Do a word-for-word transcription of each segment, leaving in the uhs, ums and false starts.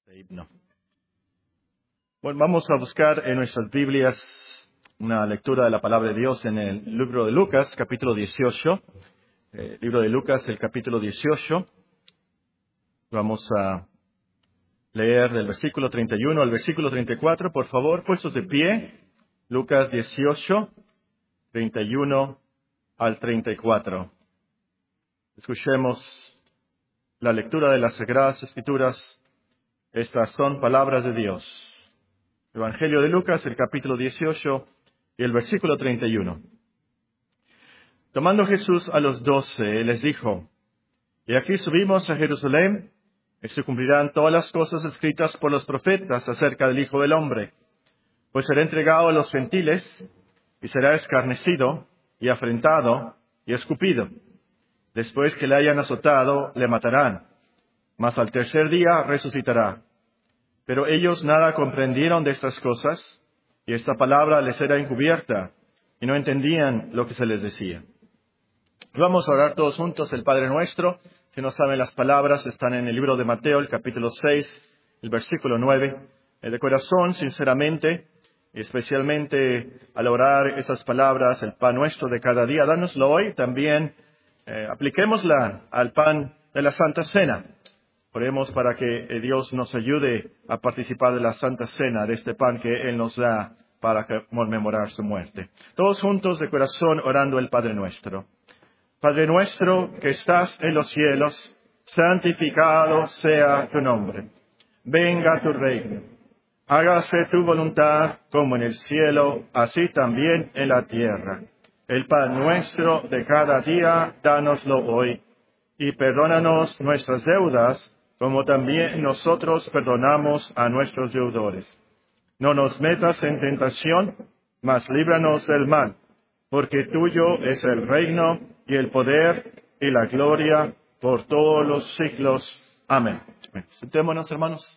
este himno. Bueno, vamos a buscar en nuestras Biblias una lectura de la palabra de Dios en el libro de Lucas, capítulo dieciocho. Eh, libro de Lucas, el capítulo dieciocho. Vamos a leer del versículo treinta y uno al versículo treinta y cuatro. Por favor, puestos de pie. Lucas dieciocho, treinta y uno al treinta y cuatro. Escuchemos la lectura de las Sagradas Escrituras. Estas son palabras de Dios. Evangelio de Lucas, el capítulo dieciocho y el versículo treinta y uno. Tomando Jesús a los doce, les dijo: Y aquí subimos a Jerusalén, y se cumplirán todas las cosas escritas por los profetas acerca del Hijo del Hombre. Pues será entregado a los gentiles, y será escarnecido, y afrentado, y escupido. Después que le hayan azotado, le matarán. Mas al tercer día resucitará. Pero ellos nada comprendieron de estas cosas, y esta palabra les era encubierta, y no entendían lo que se les decía. Vamos a orar todos juntos el Padre Nuestro. Si no saben las palabras, están en el libro de Mateo, el capítulo seis, el versículo nueve. De corazón, sinceramente, especialmente al orar esas palabras, el pan nuestro de cada día, dánoslo hoy, también eh, apliquémosla al pan de la Santa Cena. Oremos para que Dios nos ayude a participar de la Santa Cena, de este pan que Él nos da para conmemorar su muerte. Todos juntos de corazón orando el Padre Nuestro. Padre nuestro que estás en los cielos, santificado sea tu nombre. Venga tu reino. Hágase tu voluntad como en el cielo, así también en la tierra. El pan nuestro de cada día, dánoslo hoy. Y perdónanos nuestras deudas, como también nosotros perdonamos a nuestros deudores. No nos metas en tentación, mas líbranos del mal, porque tuyo es el reino y el poder y la gloria por todos los siglos. Amén. Sentémonos, hermanos.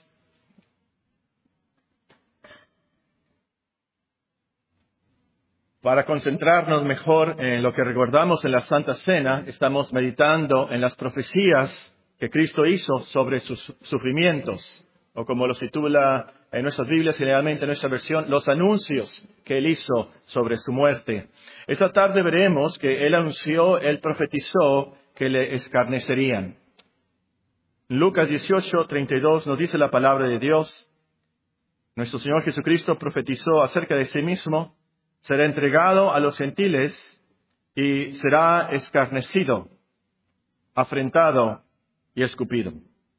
Para concentrarnos mejor en lo que recordamos en la Santa Cena, estamos meditando en las profecías que Cristo hizo sobre sus sufrimientos, o como los titula en nuestras Biblias, generalmente en nuestra versión, los anuncios que Él hizo sobre su muerte. Esta tarde veremos que Él anunció, Él profetizó que le escarnecerían. Lucas dieciocho, treinta y dos nos dice la palabra de Dios: Nuestro Señor Jesucristo profetizó acerca de sí mismo: será entregado a los gentiles y será escarnecido, afrentado y escupido.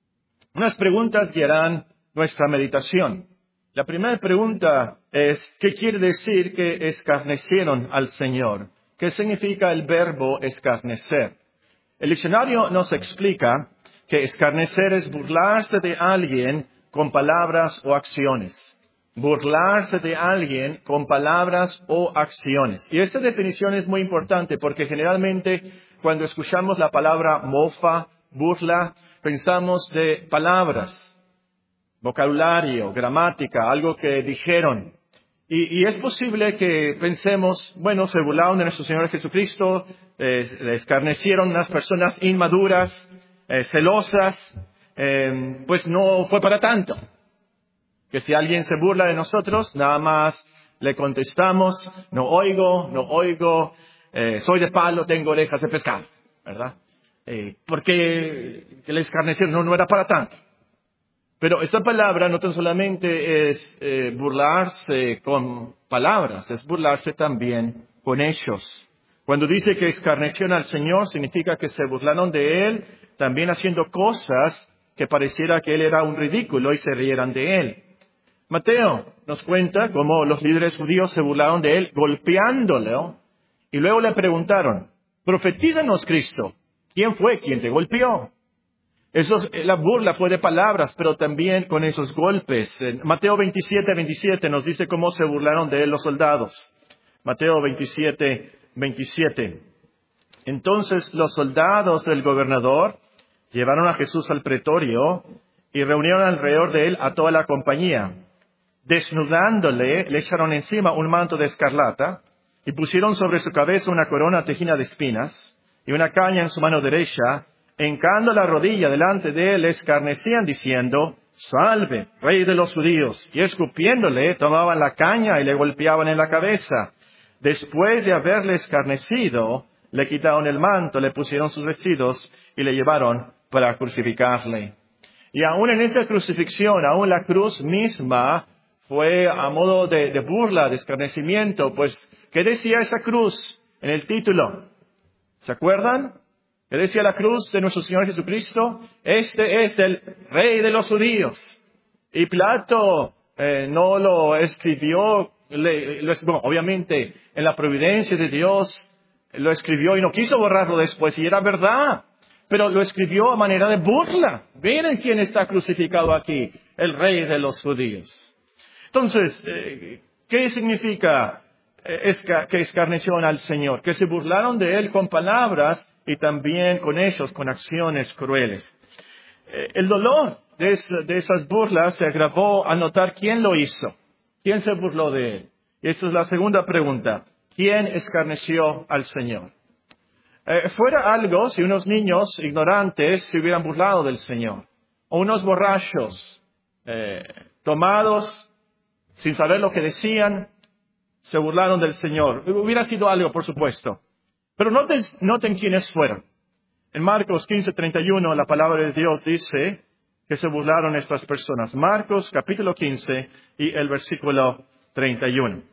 Unas preguntas guiarán nuestra meditación. La primera pregunta es: ¿qué quiere decir que escarnecieron al Señor? ¿Qué significa el verbo escarnecer? El diccionario nos explica que escarnecer es burlarse de alguien con palabras o acciones. Burlarse de alguien con palabras o acciones. Y esta definición es muy importante porque generalmente cuando escuchamos la palabra mofa, burla, pensamos de palabras, vocabulario, gramática, algo que dijeron. Y, y es posible que pensemos, bueno, se burlaron de nuestro Señor Jesucristo, eh, le escarnecieron unas personas inmaduras, eh, celosas, eh, pues no fue para tanto. Que si alguien se burla de nosotros, nada más le contestamos: no oigo, no oigo, eh, soy de palo, tengo orejas de pescado, ¿verdad? Eh, porque el escarnecer no, no era para tanto. Pero esta palabra no tan solamente es eh, burlarse con palabras, es burlarse también con hechos. Cuando dice que escarnecieron al Señor, significa que se burlaron de Él, también haciendo cosas que pareciera que Él era un ridículo y se rieran de Él. Mateo nos cuenta cómo los líderes judíos se burlaron de Él golpeándolo y luego le preguntaron: profetízanos, Cristo, ¿quién fue quien te golpeó? Eso, la burla fue de palabras, pero también con esos golpes. En Mateo veintisiete, veintisiete nos dice cómo se burlaron de Él los soldados. Mateo veintisiete, veintisiete. Entonces los soldados del gobernador llevaron a Jesús al pretorio y reunieron alrededor de Él a toda la compañía. Desnudándole, le echaron encima un manto de escarlata y pusieron sobre su cabeza una corona tejida de espinas y una caña en su mano derecha. Hincando la rodilla delante de Él, le escarnecían diciendo: salve, rey de los judíos. Y escupiéndole, tomaban la caña y le golpeaban en la cabeza. Después de haberle escarnecido, le quitaron el manto, le pusieron sus vestidos y le llevaron para crucificarle. Y aún en esa crucifixión, aún la cruz misma fue a modo de, de burla, de escarnecimiento. Pues, ¿qué decía esa cruz en el título? ¿Se acuerdan? ¿Qué decía la cruz de nuestro Señor Jesucristo? Este es el Rey de los judíos. Y Pilato eh, no lo escribió, le, lo, bueno, obviamente en la providencia de Dios lo escribió y no quiso borrarlo después, y era verdad. Pero lo escribió a manera de burla. Miren quién está crucificado aquí, el Rey de los judíos. Entonces, eh, ¿qué significa eh, que escarnecieron al Señor? Que se burlaron de Él con palabras y también con ellos, con acciones crueles. Eh, el dolor de, es, de esas burlas se agravó al notar quién lo hizo. ¿Quién se burló de Él? Y esta es la segunda pregunta. ¿Quién escarneció al Señor? Eh, fuera algo si unos niños ignorantes se hubieran burlado del Señor, o unos borrachos eh, tomados sin saber lo que decían, se burlaron del Señor. Hubiera sido algo, por supuesto. Pero noten, noten quiénes fueron. En Marcos quince treinta y uno, la palabra de Dios dice que se burlaron estas personas. Marcos capítulo quince y el versículo treinta y uno.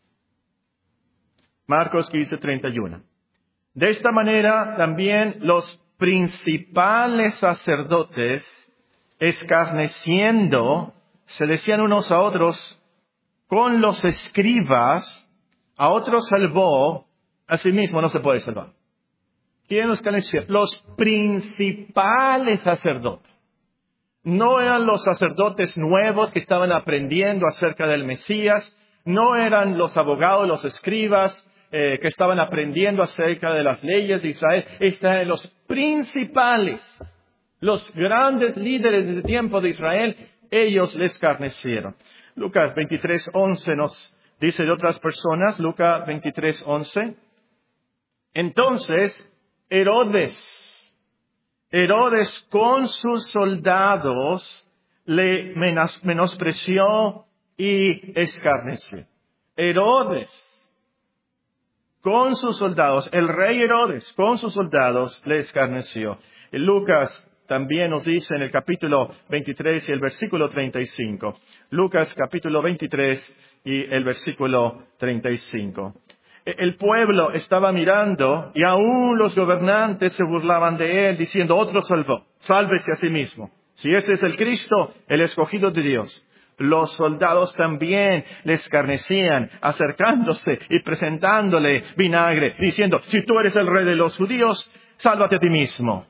Marcos quince treinta y uno. De esta manera también los principales sacerdotes, escarneciendo, se decían unos a otros, con los escribas, a otros salvó, a sí mismo no se puede salvar. ¿Quién los escarneció? Los principales sacerdotes. No eran los sacerdotes nuevos que estaban aprendiendo acerca del Mesías, no eran los abogados, los escribas, Eh, que estaban aprendiendo acerca de las leyes de Israel. Estaban los principales, los grandes líderes de ese tiempo de Israel, ellos les escarnecieron. Lucas veintitrés once nos dice de otras personas, Lucas veintitrés once. Entonces, Herodes, Herodes con sus soldados le menospreció y escarneció. Herodes, con sus soldados, el rey Herodes, con sus soldados, le escarneció. Y Lucas también nos dice en el capítulo veintitrés y el versículo treinta y cinco. Lucas capítulo veintitrés y el versículo treinta y cinco. El pueblo estaba mirando y aún los gobernantes se burlaban de él, diciendo, otro salvó, sálvese a sí mismo. Si ese es el Cristo, el escogido de Dios. Los soldados también le escarnecían, acercándose y presentándole vinagre, diciendo, si tú eres el rey de los judíos, sálvate a ti mismo.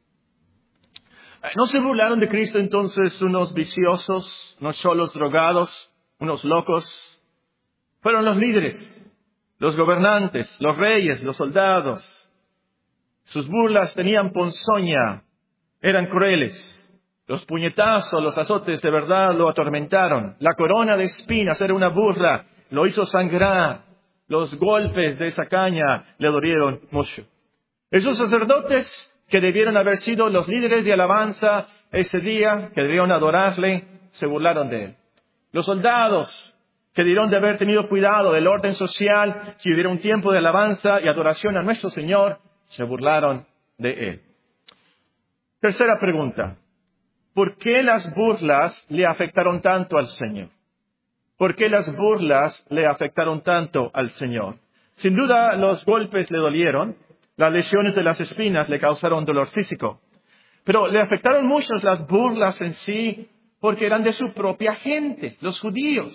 ¿No se burlaron de Cristo entonces unos viciosos, unos cholos drogados, unos locos? Fueron los líderes, los gobernantes, los reyes, los soldados. Sus burlas tenían ponzoña, eran crueles. Los puñetazos, los azotes de verdad lo atormentaron. La corona de espinas era una burla, lo hizo sangrar. Los golpes de esa caña le dolieron mucho. Esos sacerdotes que debieron haber sido los líderes de alabanza ese día, que debieron adorarle, se burlaron de él. Los soldados que debieron de haber tenido cuidado del orden social, si hubiera un tiempo de alabanza y adoración a nuestro Señor, se burlaron de él. Tercera pregunta. ¿Por qué las burlas le afectaron tanto al Señor? ¿Por qué las burlas le afectaron tanto al Señor? Sin duda, los golpes le dolieron, las lesiones de las espinas le causaron dolor físico. Pero le afectaron mucho las burlas en sí, porque eran de su propia gente, los judíos.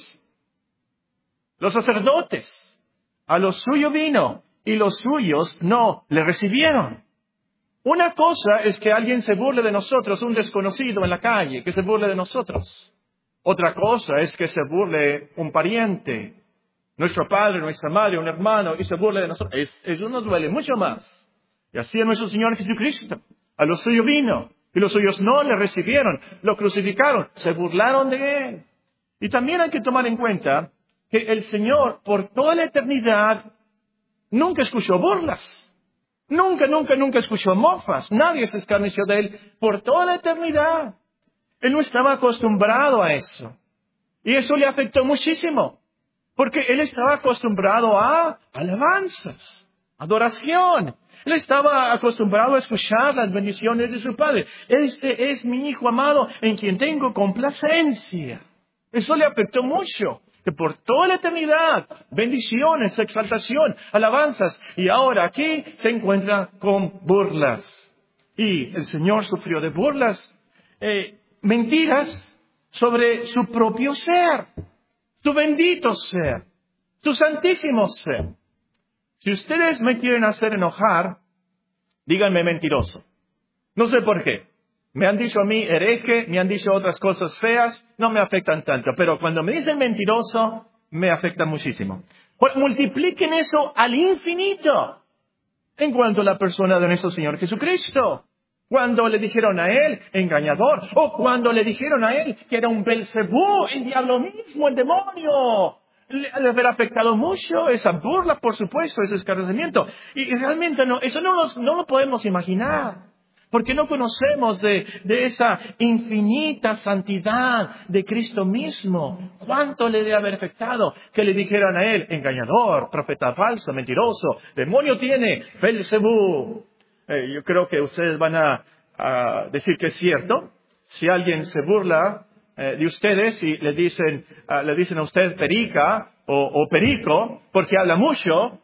Los sacerdotes, a lo suyo vino, y los suyos no le recibieron. Una cosa es que alguien se burle de nosotros, un desconocido en la calle, que se burle de nosotros. Otra cosa es que se burle un pariente, nuestro padre, nuestra madre, un hermano, y se burle de nosotros. Es, eso nos duele mucho más. Y así es nuestro Señor Jesucristo. A los suyos vino, y los suyos no le recibieron, lo crucificaron, se burlaron de él. Y también hay que tomar en cuenta que el Señor, por toda la eternidad, nunca escuchó burlas. Nunca, nunca, nunca escuchó mofas. Nadie se escarneció de él por toda la eternidad. Él no estaba acostumbrado a eso. Y eso le afectó muchísimo. Porque él estaba acostumbrado a alabanzas, adoración. Él estaba acostumbrado a escuchar las bendiciones de su padre. Este es mi hijo amado en quien tengo complacencia. Eso le afectó mucho. Que por toda la eternidad, bendiciones, exaltación, alabanzas. Y ahora aquí se encuentra con burlas. Y el Señor sufrió de burlas, eh, mentiras sobre su propio ser. Tu bendito ser, tu santísimo ser. Si ustedes me quieren hacer enojar, díganme mentiroso. No sé por qué. Me han dicho a mí hereje, me han dicho otras cosas feas, no me afectan tanto. Pero cuando me dicen mentiroso, me afecta muchísimo. Pues multipliquen eso al infinito en cuanto a la persona de nuestro Señor Jesucristo. Cuando le dijeron a él, engañador, o cuando le dijeron a él que era un Belcebú, el diablo mismo, el demonio. Le ha de haber afectado mucho esa burla, por supuesto, ese escarnecimiento. Y realmente no, eso no, los, no lo podemos imaginar. Porque no conocemos de, de esa infinita santidad de Cristo mismo. ¿Cuánto le debe haber afectado que le dijeran a él, engañador, profeta falso, mentiroso, demonio tiene, Belcebú? Eh, yo creo que ustedes van a, a decir que es cierto. Si alguien se burla eh, de ustedes y le dicen, uh, le dicen a usted perica o, o perico porque habla mucho,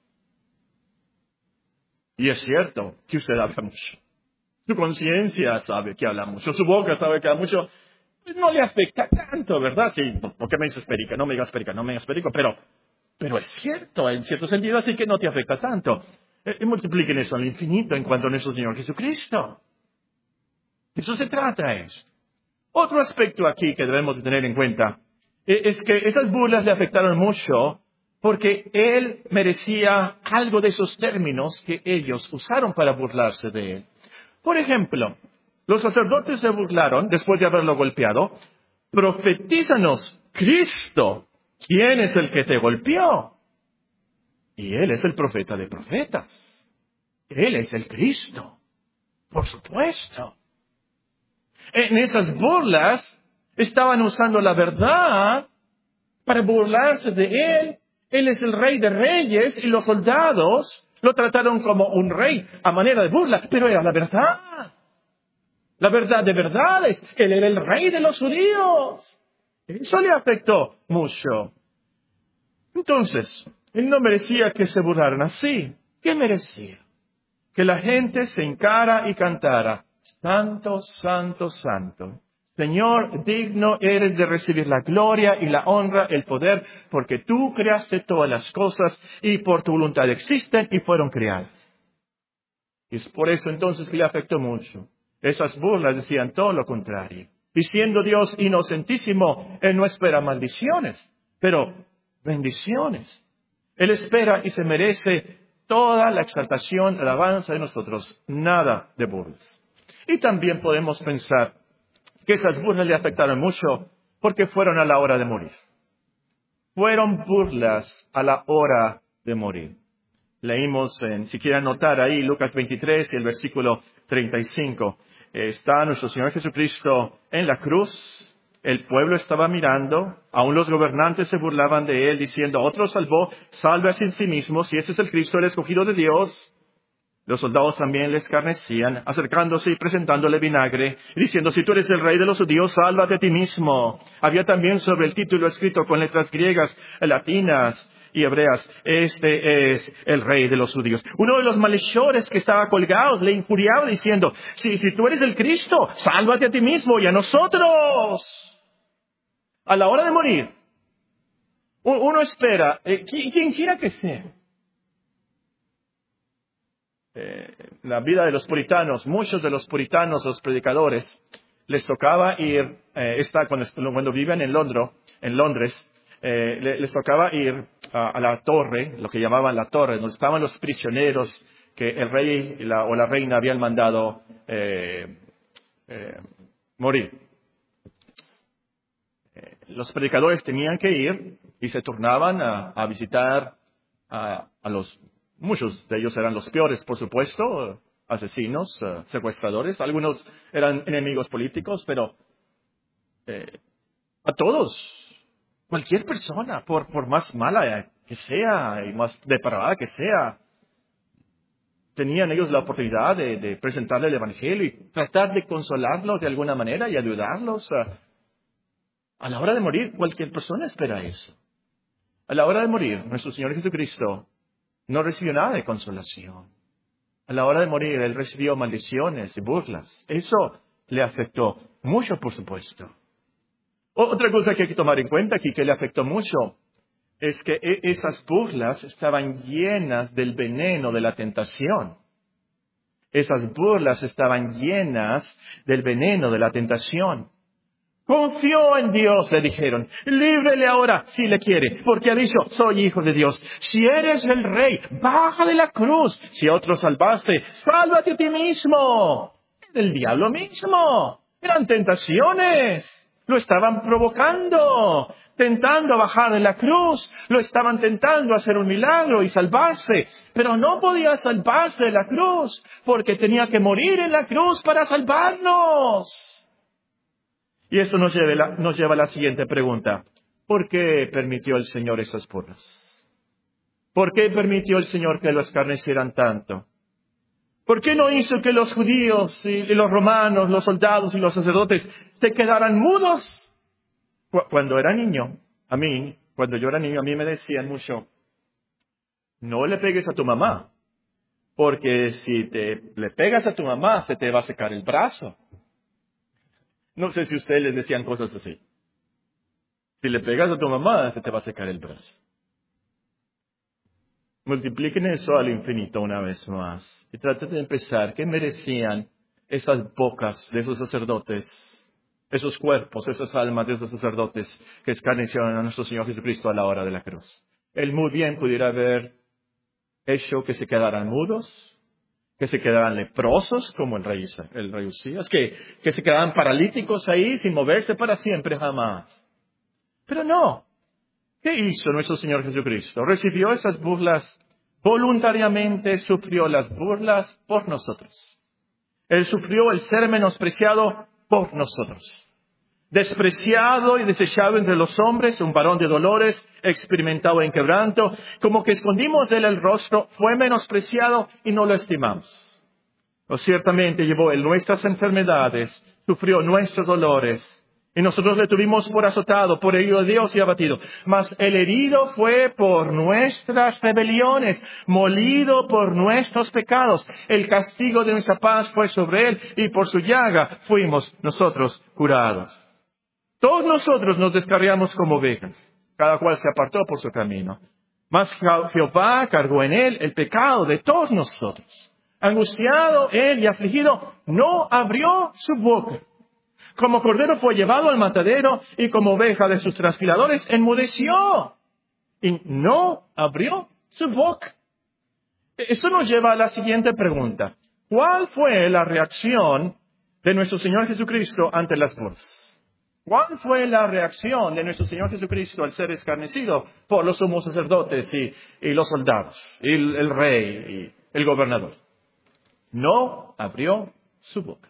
y es cierto que usted habla mucho. Su conciencia sabe que habla mucho, su boca sabe que habla mucho, pues no le afecta tanto, ¿verdad? Sí, ¿por qué me dices perica? No me digas perica, no me digas perico, pero, pero es cierto, en cierto sentido, así que no te afecta tanto. Y multipliquen eso al infinito en cuanto a nuestro Señor Jesucristo. Eso se trata esto. Otro aspecto aquí que debemos de tener en cuenta es que esas burlas le afectaron mucho porque él merecía algo de esos términos que ellos usaron para burlarse de él. Por ejemplo, los sacerdotes se burlaron después de haberlo golpeado. Profetízanos, Cristo, ¿quién es el que te golpeó? Y Él es el profeta de profetas. Él es el Cristo. Por supuesto. En esas burlas estaban usando la verdad para burlarse de Él. Él es el Rey de Reyes y los soldados lo trataron como un rey a manera de burla, pero era la verdad. La verdad de verdades. Él era el Rey de los judíos. Eso le afectó mucho. Entonces, él no merecía que se burlaran así. ¿Qué merecía? Que la gente se encara y cantara, Santo, Santo, Santo. Señor, digno eres de recibir la gloria y la honra, el poder, porque tú creaste todas las cosas y por tu voluntad existen y fueron creadas. Y es por eso entonces que le afectó mucho. Esas burlas decían todo lo contrario. Y siendo Dios inocentísimo, Él no espera maldiciones, pero bendiciones. Él espera y se merece toda la exaltación, alabanza de nosotros, nada de burlas. Y también podemos pensar que esas burlas le afectaron mucho porque fueron a la hora de morir. Fueron burlas a la hora de morir. Leímos, en, si quieren anotar ahí, Lucas veintitrés y el versículo treinta y cinco. Está nuestro Señor Jesucristo en la cruz. El pueblo estaba mirando, aún los gobernantes se burlaban de él, diciendo, otro salvó, salve a sí mismo, si este es el Cristo, el escogido de Dios. Los soldados también le escarnecían, acercándose y presentándole vinagre, y diciendo, si tú eres el rey de los judíos, sálvate a ti mismo. Había también sobre el título escrito con letras griegas, latinas y hebreas, este es el rey de los judíos. Uno de los malhechores que estaba colgados le injuriaba diciendo, si, si tú eres el Cristo, sálvate a ti mismo y a nosotros. A la hora de morir, uno espera, eh, quien quiera que sea. Eh, la vida de los puritanos, muchos de los puritanos, los predicadores, les tocaba ir, eh, esta, cuando, cuando vivían en Londres, en Londres eh, les tocaba ir a, a la torre, lo que llamaban la torre, donde estaban los prisioneros que el rey la, o la reina habían mandado eh, eh, morir. Los predicadores tenían que ir y se turnaban a, a visitar a, a los, muchos de ellos eran los peores, por supuesto, asesinos, secuestradores, algunos eran enemigos políticos, pero eh, a todos, cualquier persona, por, por más mala que sea y más depravada que sea, tenían ellos la oportunidad de, de presentarle el Evangelio y tratar de consolarlos de alguna manera y ayudarlos. A, a la hora de morir, cualquier persona espera eso. A la hora de morir, nuestro Señor Jesucristo no recibió nada de consolación. A la hora de morir, Él recibió maldiciones y burlas. Eso le afectó mucho, por supuesto. Otra cosa que hay que tomar en cuenta aquí que le afectó mucho es que esas burlas estaban llenas del veneno de la tentación. Esas burlas estaban llenas del veneno de la tentación. Confió en Dios, le dijeron. Líbrele ahora, si le quiere, porque ha dicho, soy hijo de Dios. Si eres el rey, baja de la cruz. Si a otro salvaste, sálvate a ti mismo. El diablo mismo. Eran tentaciones. Lo estaban provocando, tentando a bajar de la cruz. Lo estaban tentando a hacer un milagro y salvarse. Pero no podía salvarse de la cruz, porque tenía que morir en la cruz para salvarnos. Y esto nos lleva, nos lleva a la siguiente pregunta. ¿Por qué permitió el Señor esas burlas? ¿Por qué permitió el Señor que lo escarnecieran tanto? ¿Por qué no hizo que los judíos y los romanos, los soldados y los sacerdotes se quedaran mudos? Cuando era niño, a mí, cuando yo era niño, a mí me decían mucho, no le pegues a tu mamá, porque si te le pegas a tu mamá, se te va a secar el brazo. No sé si ustedes les decían cosas así. Si le pegas a tu mamá, se te va a secar el brazo. Multipliquen eso al infinito una vez más. Y traten de empezar. ¿Qué merecían esas bocas de esos sacerdotes? Esos cuerpos, esas almas de esos sacerdotes que escarnecieron a nuestro Señor Jesucristo a la hora de la cruz. Él muy bien pudiera haber hecho que se quedaran mudos, que se quedaran leprosos como el rey, el rey Usías, que, que se quedaran paralíticos ahí sin moverse para siempre jamás. Pero no. ¿Qué hizo nuestro Señor Jesucristo? Recibió esas burlas voluntariamente, sufrió las burlas por nosotros. Él sufrió el ser menospreciado por nosotros. Despreciado y desechado entre los hombres, un varón de dolores, experimentado en quebranto, como que escondimos de él el rostro, fue menospreciado y no lo estimamos. O ciertamente llevó él nuestras enfermedades, sufrió nuestros dolores, y nosotros le tuvimos por azotado, por herido de Dios y abatido. Mas el herido fue por nuestras rebeliones, molido por nuestros pecados. El castigo de nuestra paz fue sobre él, y por su llaga fuimos nosotros curados. Todos nosotros nos descarriamos como ovejas, cada cual se apartó por su camino. Mas Jehová cargó en él el pecado de todos nosotros. Angustiado él y afligido, no abrió su boca. Como cordero fue llevado al matadero, y como oveja de sus trasquiladores enmudeció, y no abrió su boca. Esto nos lleva a la siguiente pregunta. ¿Cuál fue la reacción de nuestro Señor Jesucristo ante las burlas? ¿Cuál fue la reacción de nuestro Señor Jesucristo al ser escarnecido por los sumos sacerdotes y, y los soldados, y el, el rey y el gobernador? No abrió su boca.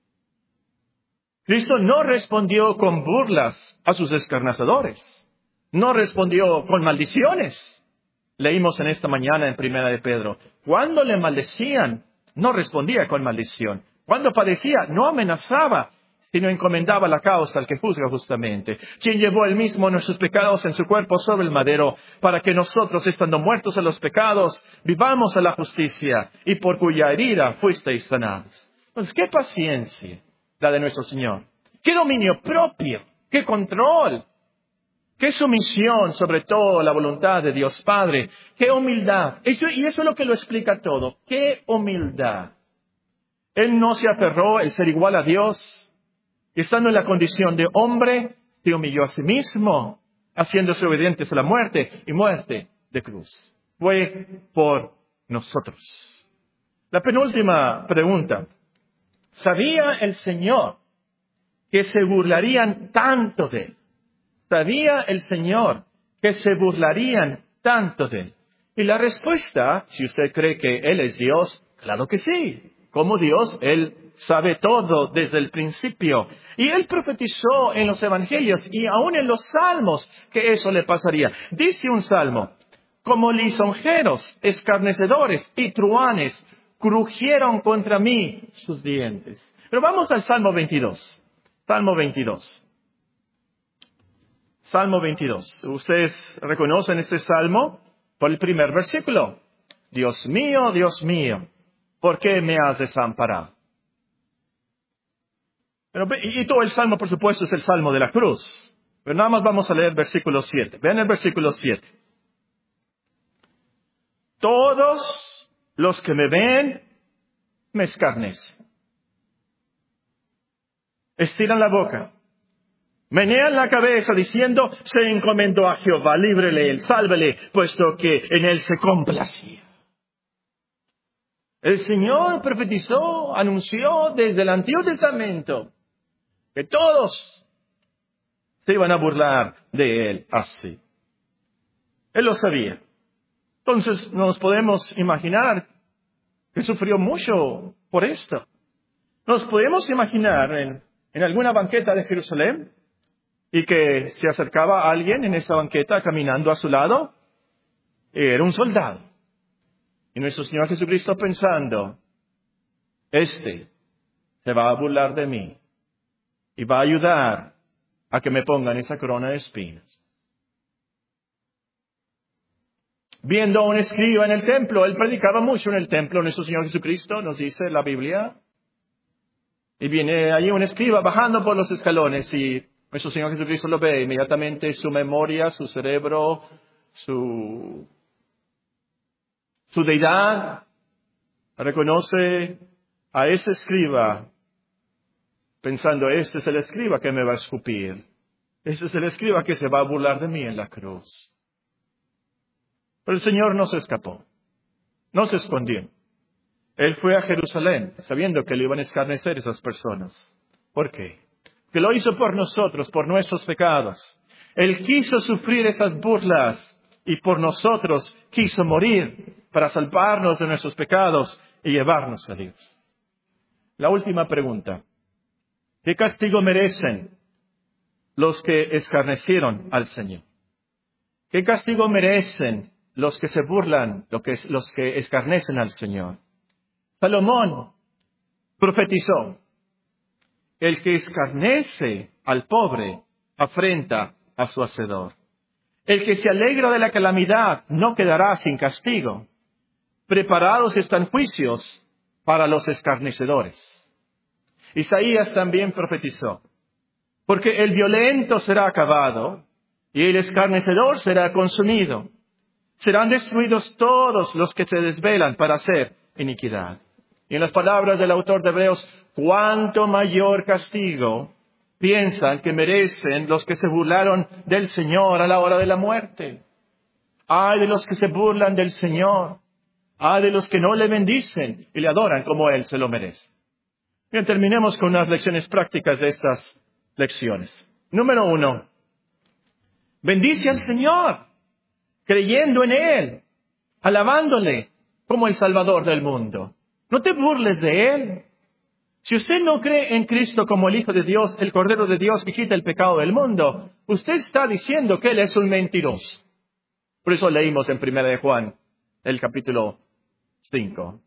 Cristo no respondió con burlas a sus escarnecedores. No respondió con maldiciones. Leímos en esta mañana en Primera de Pedro. Cuando le maldecían, no respondía con maldición. Cuando padecía, no amenazaba, sino encomendaba la causa al que juzga justamente, quien llevó él mismo nuestros pecados en su cuerpo sobre el madero, para que nosotros, estando muertos a los pecados, vivamos a la justicia, y por cuya herida fuisteis sanados. Entonces, qué paciencia la de nuestro Señor. Qué dominio propio, qué control, qué sumisión sobre todo la voluntad de Dios Padre, qué humildad. Eso, y eso es lo que lo explica todo. Qué humildad. Él no se aferró el ser igual a Dios. Y estando en la condición de hombre, se humilló a sí mismo, haciéndose obedientes a la muerte y muerte de cruz. Fue por nosotros. La penúltima pregunta. ¿Sabía el Señor que se burlarían tanto de él? ¿Sabía el Señor que se burlarían tanto de él? Y la respuesta, si usted cree que Él es Dios, claro que sí. Como Dios, Él sabe todo desde el principio. Y Él profetizó en los evangelios y aún en los salmos que eso le pasaría. Dice un salmo, como lisonjeros, escarnecedores y truhanes, crujieron contra mí sus dientes. Pero vamos al Salmo veintidós. Salmo veintidós. Salmo veintidós. Ustedes reconocen este salmo por el primer versículo. Dios mío, Dios mío, ¿por qué me has desamparado? Pero, y todo el salmo, por supuesto, es el salmo de la cruz. Pero nada más vamos a leer el versículo siete. Vean el versículo siete. Todos los que me ven me escarnecen. Estiran la boca. Menean la cabeza diciendo, se encomendó a Jehová, líbrele él, sálvele, puesto que en él se complacía. El Señor profetizó, anunció desde el Antiguo Testamento que todos se iban a burlar de él así. Él lo sabía. Entonces nos podemos imaginar que sufrió mucho por esto. Nos podemos imaginar en, en alguna banqueta de Jerusalén y que se acercaba a alguien en esa banqueta caminando a su lado. Era un soldado. Y nuestro Señor Jesucristo pensando, este se va a burlar de mí y va a ayudar a que me pongan esa corona de espinas. Viendo a un escriba en el templo, él predicaba mucho en el templo, nuestro Señor Jesucristo, nos dice la Biblia. Y viene allí un escriba bajando por los escalones y nuestro Señor Jesucristo lo ve. Inmediatamente su memoria, su cerebro, su... Su deidad reconoce a ese escriba pensando, este es el escriba que me va a escupir. Este es el escriba que se va a burlar de mí en la cruz. Pero el Señor no se escapó. No se escondió. Él fue a Jerusalén sabiendo que le iban a escarnecer esas personas. ¿Por qué? Que lo hizo por nosotros, por nuestros pecados. Él quiso sufrir esas burlas y por nosotros quiso morir para salvarnos de nuestros pecados y llevarnos a Dios. La última pregunta. ¿Qué castigo merecen los que escarnecieron al Señor? ¿Qué castigo merecen los que se burlan, los que escarnecen al Señor? Salomón profetizó, el que escarnece al pobre afrenta a su hacedor. El que se alegra de la calamidad no quedará sin castigo. Preparados están juicios para los escarnecedores. Isaías también profetizó, porque el violento será acabado y el escarnecedor será consumido. Serán destruidos todos los que se desvelan para hacer iniquidad. Y en las palabras del autor de Hebreos, cuánto mayor castigo piensan que merecen los que se burlaron del Señor a la hora de la muerte. Ay de los que se burlan del Señor. Ay de los que no le bendicen y le adoran como Él se lo merece. Bien, terminemos con unas lecciones prácticas de estas lecciones. Número uno. Bendice al Señor, creyendo en Él, alabándole como el Salvador del mundo. No te burles de Él. Si usted no cree en Cristo como el Hijo de Dios, el Cordero de Dios que quita el pecado del mundo, usted está diciendo que Él es un mentiroso. Por eso leímos en Primera de Juan, el capítulo cinco.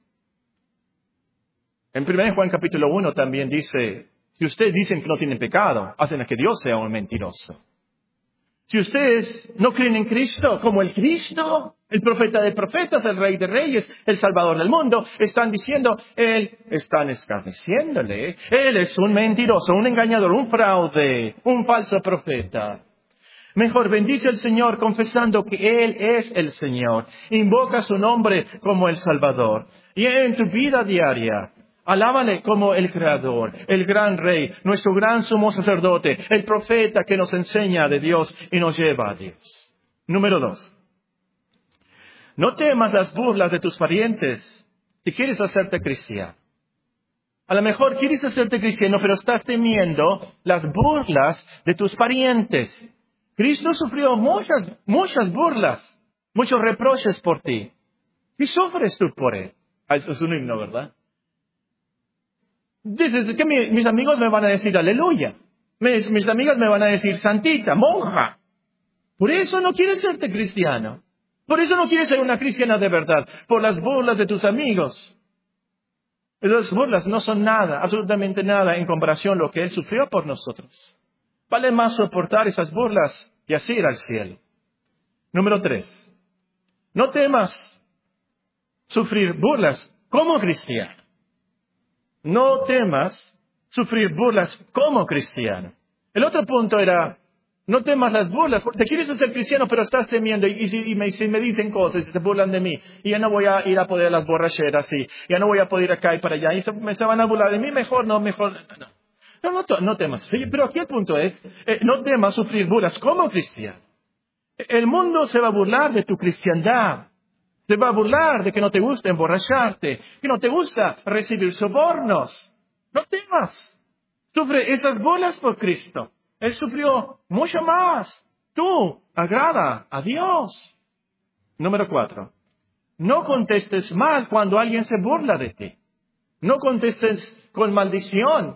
En Primera de Juan capítulo uno también dice, si ustedes dicen que no tienen pecado, hacen a que Dios sea un mentiroso. Si ustedes no creen en Cristo como el Cristo, el profeta de profetas, el Rey de reyes, el Salvador del mundo, están diciendo, Él, están escarneciéndole. Él es un mentiroso, un engañador, un fraude, un falso profeta. Mejor bendice al Señor confesando que Él es el Señor. Invoca su nombre como el Salvador. Y en tu vida diaria, alábale como el Creador, el gran Rey, nuestro gran sumo sacerdote, el profeta que nos enseña de Dios y nos lleva a Dios. Número dos. No temas las burlas de tus parientes si quieres hacerte cristiano. A lo mejor quieres hacerte cristiano, pero estás temiendo las burlas de tus parientes. Cristo sufrió muchas, muchas burlas, muchos reproches por ti. ¿Y sufres tú por Él? Ah, eso es un himno, ¿verdad? Dices que mi- mis amigos me van a decir aleluya. Mis, mis amigas me van a decir santita, monja. Por eso no quieres serte cristiano. Por eso no quieres ser una cristiana de verdad. Por las burlas de tus amigos. Esas burlas no son nada, absolutamente nada, en comparación a lo que Él sufrió por nosotros. Vale más soportar esas burlas y así ir al cielo. Número tres. No temas sufrir burlas como cristiano. No temas sufrir burlas como cristiano. El otro punto era, no temas las burlas. Te quieres hacer cristiano, pero estás temiendo. Y si, y me, si me dicen cosas y se burlan de mí, y ya no voy a ir a poder las borracheras, y ya no voy a poder ir acá y para allá, y se, me se van a burlar de mí, mejor no, mejor no. No, no, no, no temas. Pero aquí el punto es, eh, no temas sufrir burlas como cristiano. El mundo se va a burlar de tu cristiandad. Se va a burlar de que no te gusta emborracharte, que no te gusta recibir sobornos. No temas. Sufre esas burlas por Cristo. Él sufrió mucho más. Tú agrada a Dios. Número cuatro. No contestes mal cuando alguien se burla de ti. No contestes con maldición.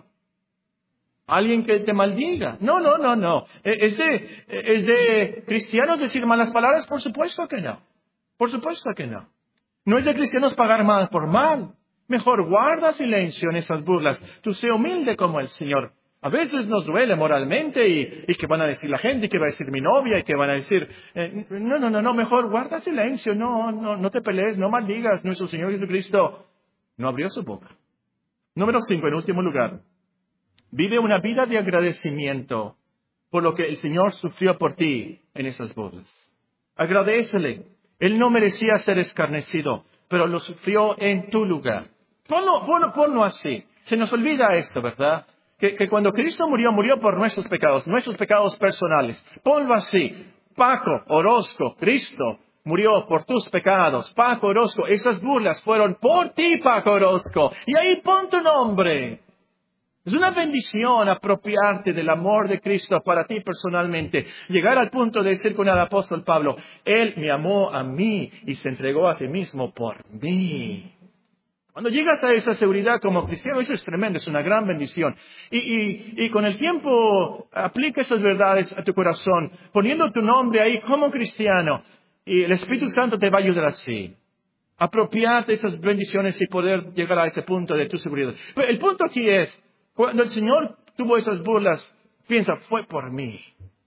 Alguien que te maldiga. No, no, no, no. ¿Es de, es de cristianos decir malas palabras? Por supuesto que no. Por supuesto que no. No es de cristianos pagar mal por mal. Mejor guarda silencio en esas burlas. Tú sé humilde como el Señor. A veces nos duele moralmente y, y qué van a decir la gente, y qué va a decir mi novia, y qué van a decir... Eh, no, no, no, no, mejor guarda silencio. No, no, no te pelees, no maldigas. Nuestro Señor Jesucristo no abrió su boca. Número cinco, en último lugar. Vive una vida de agradecimiento por lo que el Señor sufrió por ti en esas burlas. Agradécele. Él no merecía ser escarnecido, pero lo sufrió en tu lugar. Ponlo, ponlo, ponlo así. Se nos olvida esto, ¿verdad? Que, que cuando Cristo murió, murió por nuestros pecados, nuestros pecados personales. Ponlo así. Paco Orozco, Cristo murió por tus pecados. Paco Orozco, esas burlas fueron por ti, Paco Orozco. Y ahí pon tu nombre. Es una bendición apropiarte del amor de Cristo para ti personalmente. Llegar al punto de decir con el apóstol Pablo, Él me amó a mí y se entregó a sí mismo por mí. Cuando llegas a esa seguridad como cristiano, eso es tremendo, es una gran bendición. Y, y, y con el tiempo aplica esas verdades a tu corazón, poniendo tu nombre ahí como cristiano. Y el Espíritu Santo te va a ayudar así. Apropiarte esas bendiciones y poder llegar a ese punto de tu seguridad. Pero el punto aquí es, cuando el Señor tuvo esas burlas, piensa, fue por mí.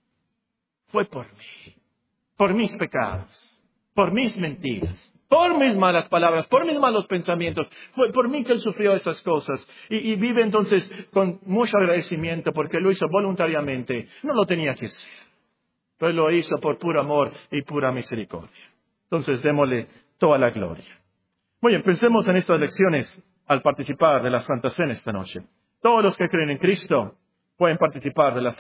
Fue por mí. Por mis pecados. Por mis mentiras. Por mis malas palabras. Por mis malos pensamientos. Fue por mí que Él sufrió esas cosas. Y, y vive entonces con mucho agradecimiento porque lo hizo voluntariamente. No lo tenía que hacer. Pero lo hizo por puro amor y pura misericordia. Entonces démosle toda la gloria. Muy bien, pensemos en estas lecciones al participar de la Santa Cena esta noche. Todos los que creen en Cristo pueden participar de la